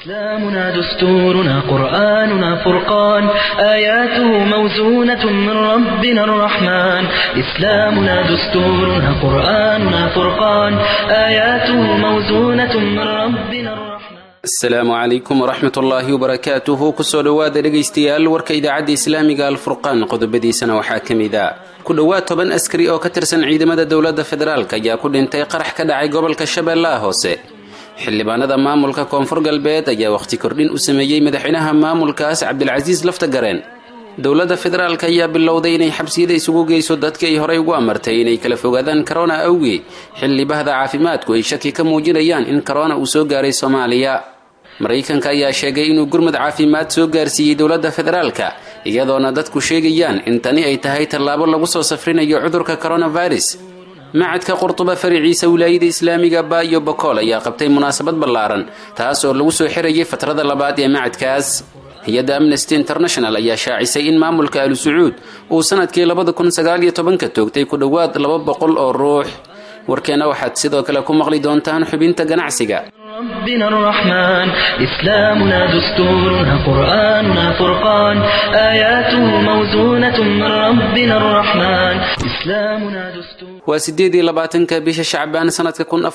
إسلامنا دستورنا قرآننا فرقان آياته موزونة من ربنا الرحمن إسلامنا دستورنا قرآننا فرقان آياته موزونة من ربنا الرحمن السلام عليكم ورحمة الله وبركاته كسو دواad dhegaystayaal warka idaacadda islaamiga alfurqaan qodobadiisana waxaa kamida ku dhawaad 10 askari oo ka tirsan ciidamada dawladda federaalka ayaa ku dhintay qarax ka dhacay gobolka Shabeellaha Hoose xildhibaanada maamulka koonfur galbeed ayaa waqti kordhin u sameeyay madaxweynaha maamulkaas Cabdilcasiis Laftagareen dawladda federaalka ayaa bilowday inay xabsiyada isugu geyso dadka ay horay ugu amartay inay kala fogaadaan corona awgi xilli bahda caafimaadku ay shaki ka muujinayaan in corona uu soo gaaray Soomaaliya Mareykanka ayaa sheegay inuu gurmad caafimaad soo gaarsiiyay dawladda federaalka iyadoona dadku sheegayaan in tani ay tahay tallaabo lagu soo safrinayo cudurka coronavirus macadka Qurtuba fariiciisa wilaayada islaamiga Baayo Bokool ayaa qabtay munaasabad ballaaran taas oo lagu soo xirayay fatrada labaad ee macadkaas hay'adda Amnesty International ayaa shaacisay in maamulka Al Sacuud uu sanadkii 2019 ka toogtay ku dhawaad 200 oo ruux warkeena waxaad sidoo kale ku maqli doontaan xubinta ganacsiga ربنا الرحمن إسلامنا دستورنا قرآننا فرقان آياته موزونة من ربنا الرحمن إسلامنا دستور وسيدي لباتنك بيش شعبان سنة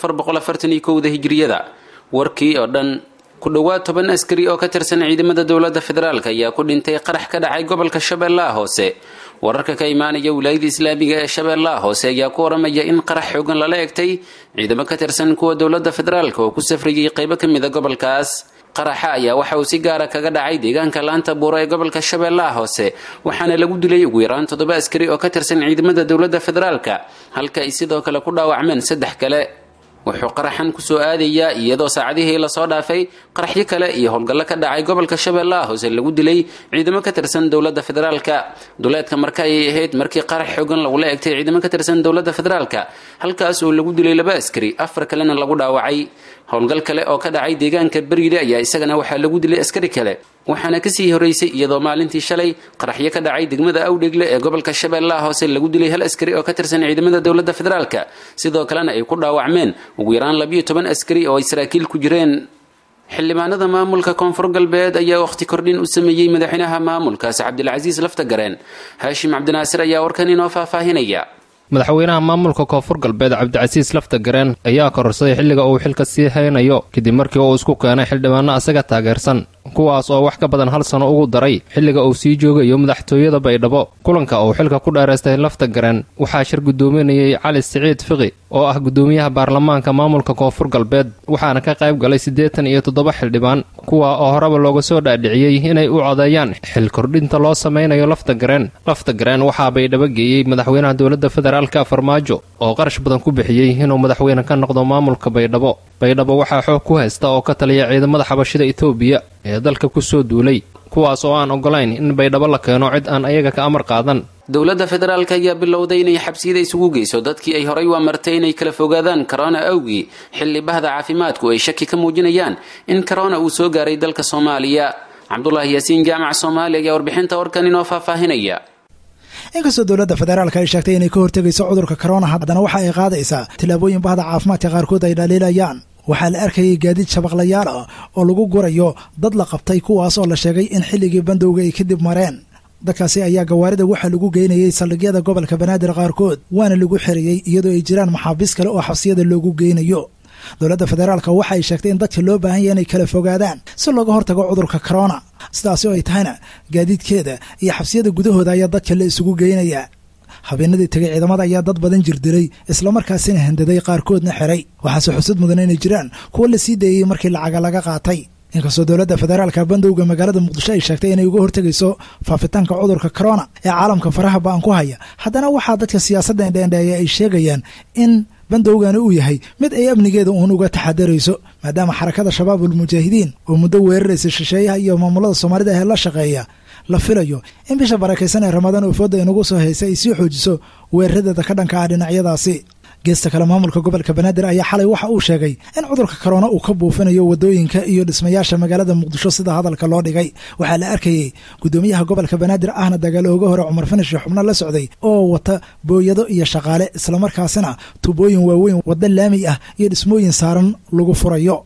1441 هجرية warkii oo dhan ku dhawaad 10 askari oo ka tirsan ciidamada dawladda federaalka ayaa ku dhintay qarax ka dhacay gobolka Shabeellaha Hoose wararka ka imaanaya wilaayada islaamiga ee Shabeellaha Hoose ayaa ku waramaya in qarax xooggan la eegtay ciidamo ka tirsan kuwa dawladda federaalka oo ku safriyay qayb ka mid ah gobolkaas qaraxa ayaa waxa uu si gaar ah kaga dhacay deegaanka laanta buuro ee gobolka Shabeellaha Hoose waxaana lagu dilay ugu yaraan 7 askari oo ka tirsan ciidamada dawladda federaalka halka ay sidoo kale ku dhaawacmeen 3 kale wuxuu qaraxan ku soo aadaya iyadoo saacadihii la soo dhaafay qaraxyo kale iyo howlgallo ka dhacay gobolka Shabeellaha Hoose lagu dilay ciidamo ka tirsan dawladda federaalka duleedka marka ay ahayd markii qarax xooggan lagu leegtay ciidamo ka tirsan dawladda federaalka halkaas oo lagu dilay 2 askari 4 kalena lagu dhaawacay howlgal kale oo ka dhacay deegaanka Bariile ayaa isagana waxa lagu dilay askari kale waxaana ka sii horeysay iyadoo maalintii shalay qaraxyo ka dhacay degmada Awdhegle ee gobolka Shabeellaha Hoose lagu dilay 1 askari oo ka tirsan ciidamada dawladda federaalka sidoo kalena ay ku dhaawacmeen ugu yaraan 12 askari oo Israa'iil ku jireen xildhibaanada maamulka koonfur galbeed ayaa waqti kordhin u sameeyay madaxweynaha maamulkaas Cabdilcasiis Laftagareen Haashim Cabdinaasir ayaa warkan inoo faahfaahinaya madaxweynaha maamulka koonfur galbeed Cabdilcasiis Laftagareen ayaa kororsaday xilliga uu xilka sii haynayo kadib markii uu isku keenay xildhibaano asaga taageersan kuwaas oo wax ka badan 1 sano ugu daray xilliga uu sii joogayo madaxtooyada Baydhabo kulanka uu xilka ku dheereystay Laftagareen waxaa shir gudoominayay Cali Saciid Fiqi oo ah gudoomiyaha baarlamaanka maamulka koonfur galbeed waxaana ka qayb galay 87 xildhibaan kuwa oo horeba looga soo dhaadhiciyay inay u codeeyaan xil kordhinta loo sameeyo Laftagareen waxa Baydhabo geeyay madaxweynaha dawladda federaalka Farmaajo oo qarash badan ku bixiyay inuu madaxweyne ka noqdo maamulka Baydhabo waxaa xoog ku haysta oo ka taliya ciidamada xabashida Itoobiya ee dalka ku soo duulay kuwaas oo aan ogolayn in Baydhabo la keeno cid aan ayaga ka amar qaadan dawladda federaalka ayaa bilowday inay xabsiyada isugu geyso dadkii ay horay u amartay inay kala fogaadaan corona awgi xilli bahda caafimaadku ay shaki ka muujinayaan in corona uu soo gaaray dalka Soomaaliya Cabdullaahi Yaasiin Jaamac Soomaaliya ayaa warbixinta warkan inoo faahfaahinaya inkastoo dawladda federaalka ay sheegtay inay ka hortagayso cudurka corona haddana waxa ay qaadaysaa tilaabooyin bahda caafimaadka qaarkood ay dhaliilayaan waxaa la arkayay gaadiid shabaqlayaal ah oo lagu gurayo dad la qabtay kuwaas oo la sheegay in xilligii bandowga ay kadib mareen dadkaasi ayaa gawaarida waxa lagu geynayay saldhigyada gobolka Banaadir qaarkood waana lagu xiriyay iyadoo ay jiraan maxaabiis kale oo xabsiyada loogu geynayo dawladda federaalka waxa ay sheegtay in dadka loo baahan yahay inay kala fogaadaan si looga hortago cudurka corona sidaas oo ay tahayna gaadiidkeeda iyo xabsiyada gudahooda ayaa dadka la isugu geynayaa habeenadii tagay ciidamada ayaa dad badan jirdilay isla markaasina handaday qaarkoodna xiray waxaase xusud mudan inay jiraan kuwa la sii deeyay markii lacaga laga qaatay inkastoo dawladda federaalka bandowga magaalada Muqdisho ay sheegtay inay uga hortagayso faafitaanka cudurka corona ee caalamka faraha baan ku haya haddana waxaa dadka siyaasadda dheendheeya ay sheegayaan in bandowgana uu yahay mid ay amnigeeda uga taxadarayso maadaama xarakada shabaabul mujaahidiin oo muddo weeraraysa shisheeyaha iyo maamulada Soomaalida ee la shaqeeya la filayo in bisha barakeysan ee Ramadaan oo fooda inagu soo heysay ay sii xoojiso weerarada ka dhanka ah dhinacyadaasi geesta kale maamulka gobolka Banaadir ayaa xalay waxa uu sheegay in cudurka corona uu ka buufinayo wadooyinka iyo dhismayaasha magaalada Muqdisho sida hadalka loo dhigay waxaa la arkayay gudoomiyaha gobolka Banaadir ahna dagaal uga hore Cumar Finish xubno la socday oo wata booyado iyo shaqaale isla markaasina tubooyin waaweyn wada laami ah iyo dhismooyin saaran lagu furayo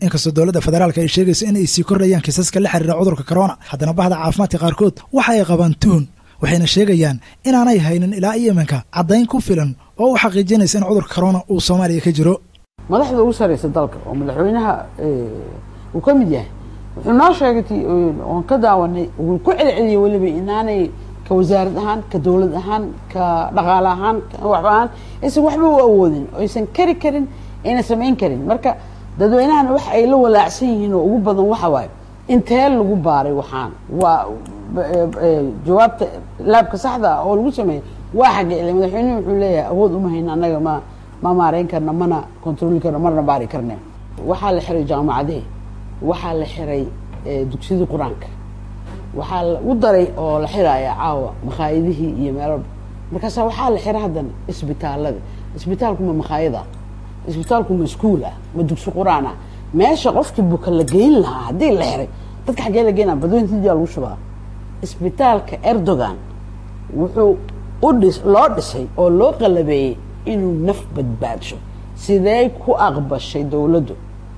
inkastoo dowladda federaalka ay sheegayso in ay sii kordhayaan kiisaska la xiriira cudurka corona haddana bahda caafimaadka qaarkood waxa ay qabaan tuhun waxayna sheegayaan inaanay haynin ilaa iyo iminka caddayn ku filan oo u xaqiijinaysa in cudurka corona uu soomaaliya ka jiro madaxda ugu sareysa dalka oo madaxweynaha uu ka mid yahay wuxuu noo sheegay oon ka daawanay uu ku celceliyay weliba inaanay ka wasaarad ahaan ka dowlad ahaan ka dhaqaale ahaan waxba ahaan aysan waxba u awoodin oo aysan kari karin ayna samayn karin marka dadweynahana wax ay la walaacsan yihiin oo ugu badan waxa waaye intee lagu baaray waxaan waa jawaabta laabka saxda oo lagu sameeyay waa xagga ilaa madaxweynuhu wuxuu leeyahay awood uma hayna annaga ma maareyn karna mana control karna marna baari karna waxaa la xiray jaamacadaha waxaa la xiray dugsiyada quraanka waxaa u daray oo la xiraaya caawa makhaayadihii iyo meelo markaas waxaa la xiray hadan isbitaalada isbitaalku ma makhaayada isbitaalku ma iskuul ah ma dugsi quraan ah meesha qofkii buka la geyn lahaa hadii la xiray dadka xagee la geynaa badweyntii lagu shubaa isbitaalka Erdogan wuxuu loo dhisay oo loo qalabeeyay inuu naf badbaadsho sidee ku aqbashay dawladdu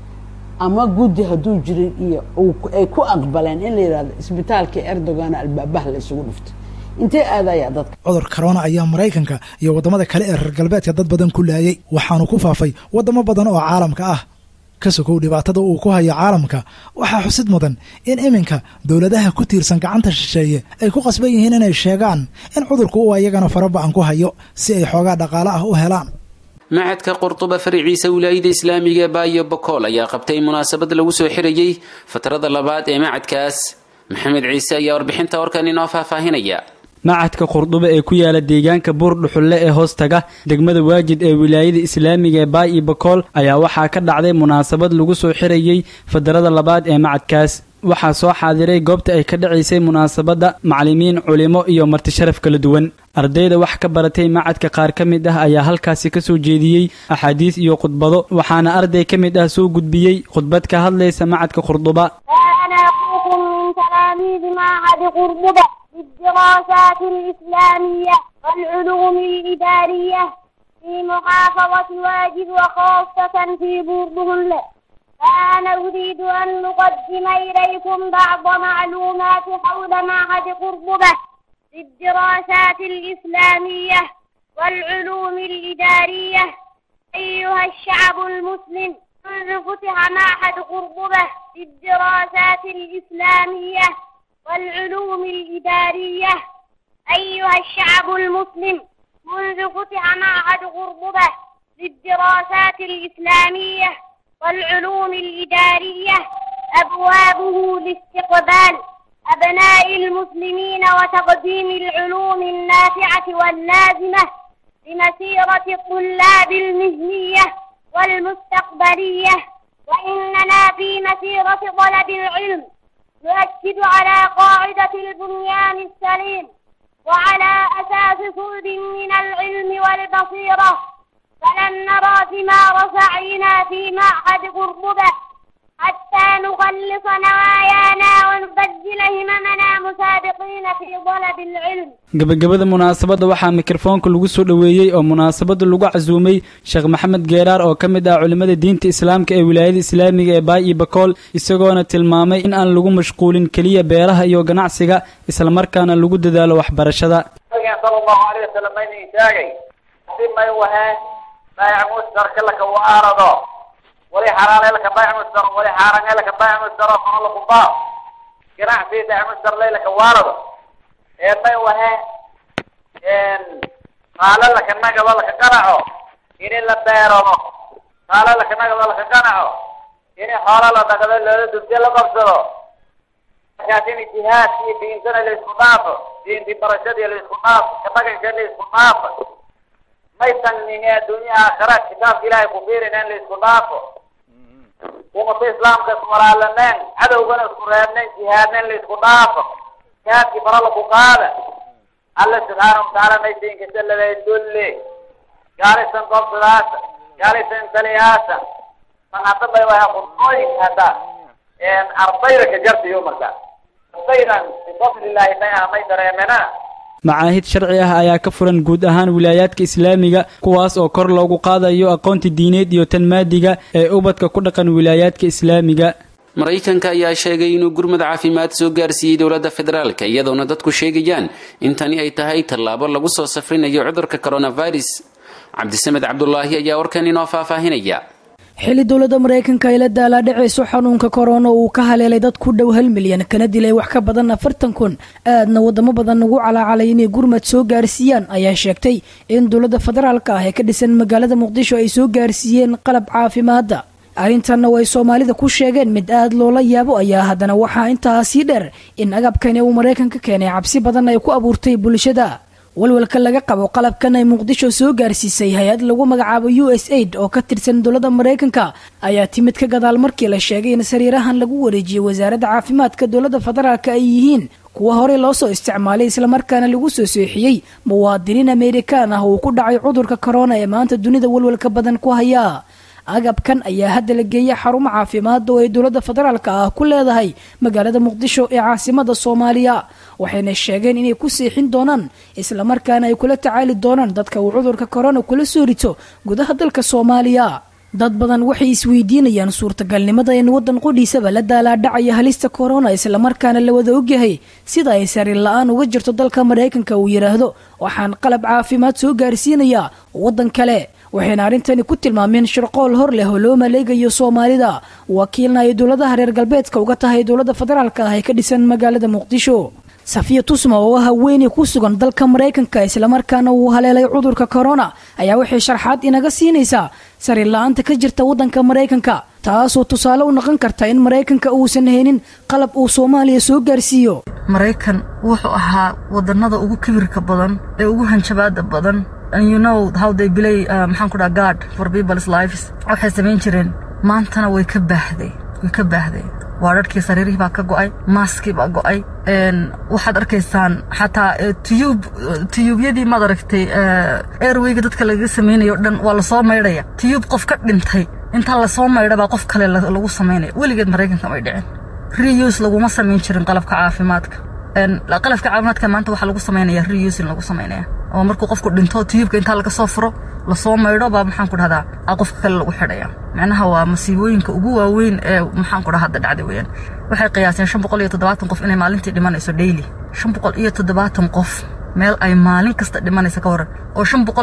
ama guddi haduu jiray iyo ay ku aqbaleen in la yiraahdo isbitaalka Erdogan albaabaha la isugu dhufto intee aadaya dadka cudurka corona ayaa Mareykanka iyo wadamada kale ee reer galbeedka dad badan ku laayay waxaanu ku faafay wadamo badan oo caalamka ah kasoo dhibaatada uu ku hayo caalamka waxa xusid mudan in iminka dawladaha ku tiirsan gacanta shisheeye ay ku qasban yihiin inay sheegaan in cudurku uu ayagana farabaan ku hayo si ay xoogaa dhaqaale ah u helaan macadka Qurtuba fariiciisa wilaayada islaamiga Baayo Bokool ayaa qabtay munaasabad lagu soo xirayay fatrada labaad ee macadkaas Maxamed Ciise ayaa warbixinta warkan inoo faahfaahinaya macadka Qurtuba ee ku yaala deegaanka Buurdhuxulle ee hoostaga degmada Waajid ee wilaayada islaamiga ee Baayo Bokool ayaa waxaa ka dhacday munaasabad lagu soo xirayay fatrada labaad ee macadkaas waxaa soo xaadiray goobta ay ka dhacaysay munaasabada macallimiin culimo iyo marti sharaf kala duwan ardayda wax ka baratay macadka qaar kamid ah ayaa halkaasi ka soo jeediyay axaadiis iyo khudbado waxaana arday kamid ah soo gudbiyay khudbad ka hadlaysa macadka Qurtuba ana aqum min talaamiid macad Qurtuba للدراسات الإسلامية والعلوم الإدارية في محافظة واجد وخاصة في بوردهن فأنا أريد أن أقدم إليكم بعض معلومات حول معهد قرطبة للدراسات الإسلامية والعلوم الإدارية. أيها الشعب المسلم، منذ فتح معهد قرطبة للدراسات الإسلامية والعلوم الإدارية أيها الشعب المسلم، منذ فتح معهد قرطبة للدراسات الإسلامية والعلوم الإدارية أبوابه لاستقبال أبناء المسلمين وتقديم العلوم النافعة واللازمة لمسيرة الطلاب المهنية والمستقبلية. وإننا في مسيرة طلب العلم نؤكد على قاعدة البنيان السليم وعلى أساس صلب من العلم والبصيرة، فلن نرى ثمار سعينا في معهد قرطبة حتى نخلص نوايانا ونبذل هممنا مسابقين في طلب العلم. gabagabada munaasabada waxaa mikrofoonka lagu soo dhaweeyay oo munaasabada lagu casuumay Sheekh Maxamed Geeraar oo kamid ah culimada diinta Islaamka ee wilaayada Islaamiga ee Baayo Bokool isagoona tilmaamay in aan lagu mashquulin kaliya beeraha iyo ganacsiga isla markaana lagu dadaalo waxbarashada. sallallahu alayhi wasallam ayni taagay simay waha baayac mustarka laka waarado wali xaraale laka baayac mustar wali xaraanga laka baayac mustar oo la qubba ganacsi baayac mustar laka waarado may waha qaala laka naga wala ka qaraco in la beero qaala laka naga wala ka qaraco in xoolo la dhaqdo la dubta la qabsado laakiin jihaad iyo diintana la isku dhaafo diinti barashada la isku dhaafo kabaga la isku dhaafo maysan ninga dunya aakhirad kitaab ilaahay ku fiirinaan la isku dhaafo ummada islaamka walaalanaan cadowgana isku reebnaan jihaadnaan la isku dhaafo kaadki barala ku qaada Allah subhanahu wa ta'ala maysan ka sallallahu dulle gaarisan qofdaas gaarisan taliyaasa manata bay waa qodooy hada ardayda ka jarta yoomada ardaydan bifadlillahi ma dareemana macaahid sharci ah ayaa ka furan guud ahaan wilaayaadka islaamiga kuwaas oo kor loogu qaadayo aqoonta diineed iyo tan maadiga ee ubadka ku dhaqan wilaayaadka islaamiga. maraykanka ayaa sheegay inuu gurmad caafimaad soo gaarsiiyey dowladda federaalka iyadoona dadku sheegayaan in tani ay tahay tallaabo lagu soo safrinayo cudurka coronavirus. cabdisamed cabdulaahi ayaa warkan inoo faahfaahinaya. xilli dowladda maraykanka ay la daalaadhacayso xanuunka korona uu ka haleelay dad ku dhow 1 milyan kana dilay wax ka badan 40,000 aadna wadamo badan ugu calaacalay inay gurmad soo gaarsiiyaan ayaa sheegtay in dowladda federaalka ah ee ka dhisan magaalada muqdisho ay soo gaarsiiyeen qalab caafimaada. arrintanna way soomaalida ku sheegeen mid aad loola yaabo ayaa haddana waxaa intaasii dheer in agabkani uu maraykanka keenay cabsi badan ay ku abuurtay bulshada. walwalka laga qabo qalabkan ay muqdisho soo gaarsiisay hay-ad lagu magacaabo USAID oo ka tirsan dowladda maraykanka ayaa timid ka gadaal markii la sheegay in sariirahan lagu wareejiyey wasaaradda caafimaadka dowladda federaalka ay yihiin kuwa horey loo soo isticmaalay islamarkaana lagu soo seexiyey muwaadiniin Amerikaan ah oo ku dhacay cudurka corona ee maanta dunida walwalka badan ku haya. agabkan ayaa hadda la geeyay xarumo caafimaad oo ay dowladda federaalka ah ku leedahay magaalada muqdisho ee caasimada Soomaaliya waxayna sheegeen inay ku seexin doonaan isla markaana ay kula tacaali doonaan dadka uu cudurka corona kula soo rito gudaha dalka Soomaaliya. dad badan waxay isweydiinayaan suurtagalnimada in wadan qodhiisaba la daalaadhacaya halista corona isla markaana la wada ogyahay sida ay sariir la'aan uga jirto dalka maraykanka uu yiraahdo waxaan qalab caafimaad soo gaarsiinayaa wadan kale. waxayna arrintani ku tilmaameen shirqool hor leh oo loo maleegayo Soomaalida wakiilna ay dowladaha reer galbeedka uga tahay dowladda federaalka ah ee ka dhisan magaalada muqdisho. safiya tusma oo haweeney ku sugan dalka maraykanka isla markaana uu haleelay cudurka corona ayaa waxay sharxaad inaga siinaysaa sariir la'aanta ka jirta wadanka maraykanka taasoo tusaale u noqon karta in maraykanka uusan haynin qalab uu Soomaaliya soo gaarsiiyo. maraykan wuxuu ahaa wadanada ugu kibirka badan ee ugu hanjabaada badan. and you know how they play maxaan ku dhahaa God for people's lives. waxay sameyn jireen maantana way ka baahday waararkii sariirihii baa ka go'ay maaskii baa go'ay waxaad arkaysaan xataa tiyuubyadii maad aragtay airwayga dadka laga sameynayo dhan waa lasoo maydhaya. tiyuub qof ka dhintay intaa lasoo maydha baa qof kale lagu sameynaya. weligeed maraykanka may dhicin. reuse laguma sameyn jirin qalabka caafimaadka. qalabka caafimaadka maanta waxaa lagu sameynaya reuse lagu sameynaya oo markuu qofku dhinto tiyuubka intaa laga soo furo lasoo maydho baa maxaan ku dhahdaa qofka kale lagu xidhaya. macnaha waa masiibooyinka ugu waaweyn ee maxaan ku dhahaa dhacday weeyaan. waxay qiyaaseen 570 qof inay maalintii dhimanayso daily. 570 qof meel ay maalin kasta dhimanayso ka waran oo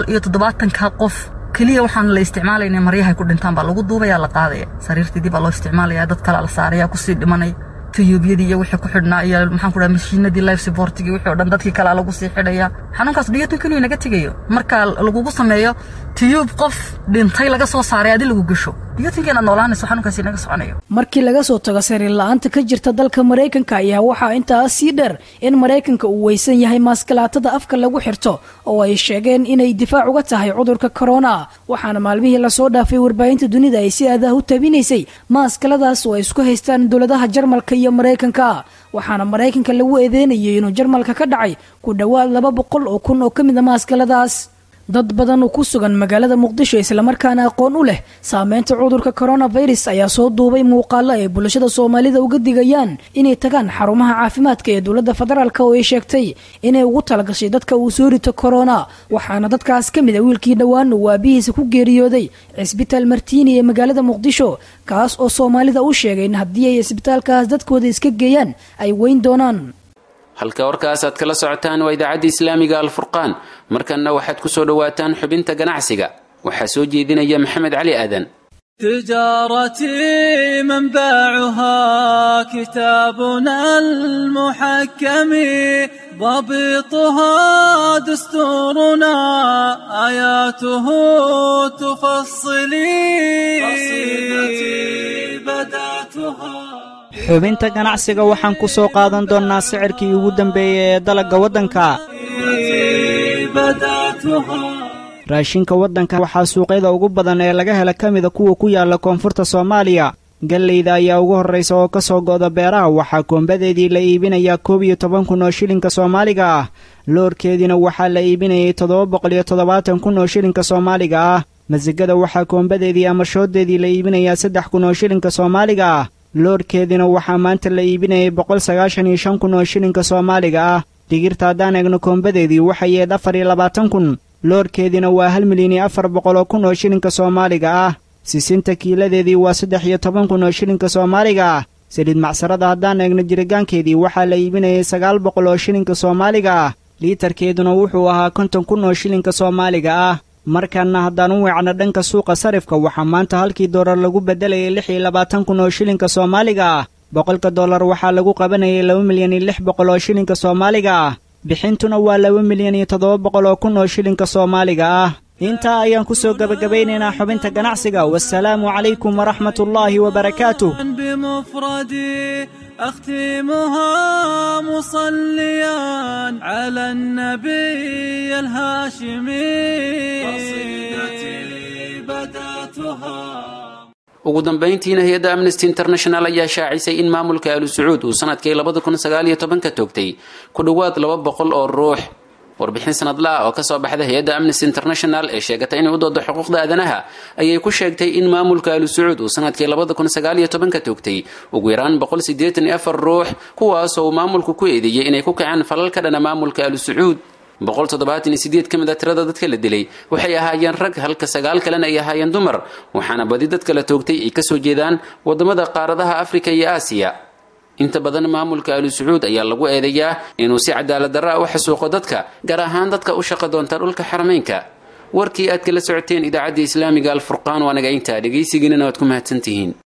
570 qof kaliya waxaan la isticmaalaynaa maryaha ku dhintaan baa lagu duubaya la qaadaya. sariirtii baa loo isticmaalaya dad kale la saaraya ku sii dhimanay. tiyuubyadii iyo wixii ku xidhnaa iyo maxaan ku dhahaa mashiinadii life supportigi wixii oo dhan dadkii kale lagu sii xidhaya. xanuunkaas dhiyatu kaliya naga tagayo marka lagu sameeyo tiyuub qof dhintay laga soo saaray adii lagu gasho dhiyatunkina noolaanayso xanuunkaas naga soconayo. markii laga soo tago sariir la'aanta ka jirta dalka maraykanka ayaa waxaa intaas sii dheer in maraykanka uu weysan yahay maaskalaadada afka lagu xirto oo ay sheegeen inay difaac uga tahay cudurka corona. waxaana maalmihii la soo dhaafay warbaahinta dunida ay si aad ah u tabinaysay maaskaladaas oo ay isku haystaan dowladaha Jarmalka iyo maraykanka. waxaana maraykanka lagu eedeynayay inuu Jarmalka ka dhacay ku dhawaad 200,000 oo ka mid ah maaskaladaas. dad badan oo ku sugan magaalada muqdisho isla markaana aqoon u leh saameynta cudurka coronavirus ayaa soo duubay muuqaalo ay bulshada Soomaalida uga digayaan inay tagaan xarumaha caafimaadka ee dowladda federaalka oo ay sheegtay inay ugu talagashay dadka uu soo rito corona. waxaana dadkaas ka mid ah wiilkii dhawaan uu aabihiisa ku geeriyooday cisbitaal Martiini ee magaalada muqdisho kaas oo Soomaalida u sheegay in haddii ay cisbitaalkaas dadkooda iska geeyaan ay weyn doonaan. halka warkaas aad kala socotaan waa idaacadda islaamiga Al-Furqaan. markanna waxaad ku soo dhawaataan xubinta ganacsiga waxaa soo jeedinaya Maxamed Cali Aadan. تجارتي منبعها كتابنا المحكم ضبطها دستورنا آياته تفصلي قصيدتي بدأتها. xubinta ganacsiga waxaan ku soo qaadan doonnaa sicirkii ugu dambeeyay ee dalagga waddanka. raashinka waddanka waxaa suuqyada ugu badan ee laga hela ka mida kuwa ku yaalla koonfurta Soomaaliya. gallayda ayaa ugu horraysa oo ka soo go'da beeraha waxaa koombadeedii la iibinayaa 11,000 oo shilinka Soomaaliga ah. loorkeediina waxaa la iibinayay 770 oo shilinka Soomaaliga ah. masigada waxaa koombadeedii ama shooddeedii la iibinayaa 3,000 oo shilinka Soomaaliga ah. loorkeediina waxaa maanta la iibinayay 195 oo shilinka Soomaaliga ah. digirta haddaan eegno koombadeedii waxay yeed 24 kun loorkeediina waa 1,400,000 kun oo shilinka Soomaaliga ah sisinta kiiladeedii waa 13 kun oo shilinka Soomaaliga ah saliid macsarada haddaan eegno jirigaankeedii waxaa la iibinayay 900 oo shilinka Soomaaliga ah liitarkeeduna wuxuu ahaa 50 kun oo shilinka Soomaaliga ah markaana haddaan u weecno dhanka suuqa sarifka waxaa maanta halkii doolar lagu bedelayay 26 kun oo shilinka Soomaaliga ah boqolka dollar waxaa lagu qabanayay 2,600,000 oo shilinka Soomaaliga ah bixintuna waa 2,700,000 kun oo shilinka Soomaaliga ah intaa ayaan ku soo gabagabaynaynaa xubinta ganacsiga wassalaamu calaykum waraxmatullaahi wabarakaatuh بمفردي أختمها مصليا على النبي الهاشمي قصيدتي بدأتها ugu dambeyntiina hay-adda Amnesty International ayaa shaacisay in maamulka Al Sacuud uu sanadkii 2019 ka toogtay ku dhawaad 200 oo ruux warbixin sanadla oo ka soo baxday hay-adda Amnesty International ee sheegatay inay u doodo xuquuqda aadanaha ayay ku sheegtay in maamulka Al Sacuud uu sanadkii 2019 ka toogtay ugu yaraan 184 ruux kuwaas oo maamulku ku eedeeyay inay ku kacaan falal ka dhana maamulka Al Sacuud 178 kamid ah tirada dadka la dilay waxay ahaayeen rag halka 9 kalena ay ahaayeen dumar waxaana badi dadka la toogtay ay ka soo jeedaan wadamada qaaradaha Afrika iyo Aasiya inta badan maamulka Al Sacuud ayaa lagu eedeeyaa inuu si cadaalad darro u xasuuqo dadka gaar ahaan dadka u shaqo doonta dhulka xarameynka warkii aad kala socoteen idaacadda Islaamiga Al Furqaan waa naga inta dhageysigiina waad ku mahadsantihiin